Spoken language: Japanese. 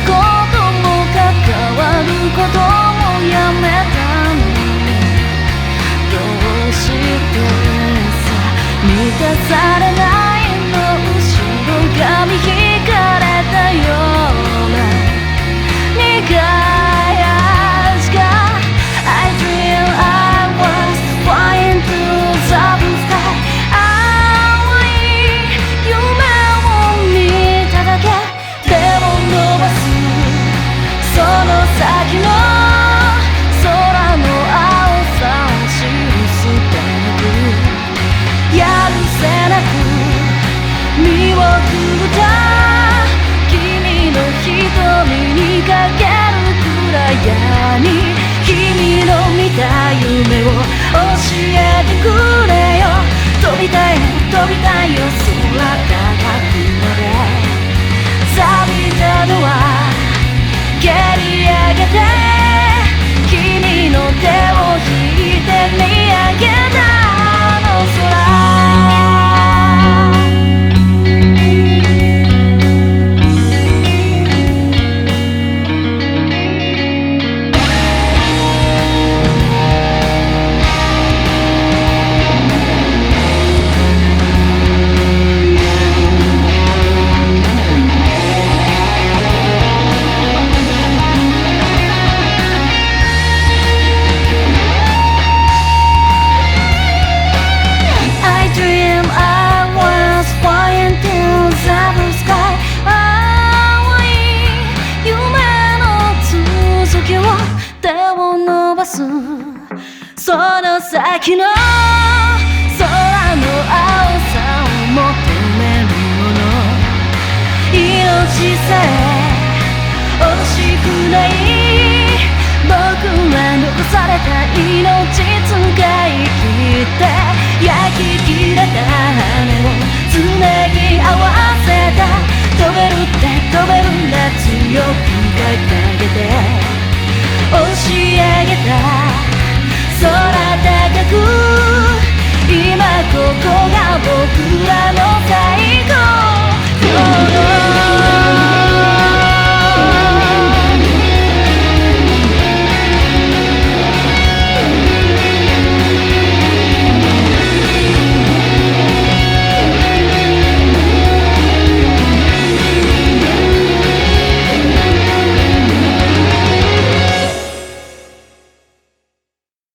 ことも関わることもやめたの。どうしてさ満たされないの。後ろ髪引かれたような苦い味が I dream I was flying through the sky。 青い夢を見ただけ手を伸ばす。その先の空の青さを知るすべくやるせなく身を振った君の瞳にかける暗闇。君の見た夢を教えてくれよ。飛びたい飛びたいよ空高くまで。錆びたドア蹴り上げて君の手を引いて見上げたあの空。その先の空の青さを求めるもの。命さえ惜しくない。僕は残された命使い切って焼き切れた羽を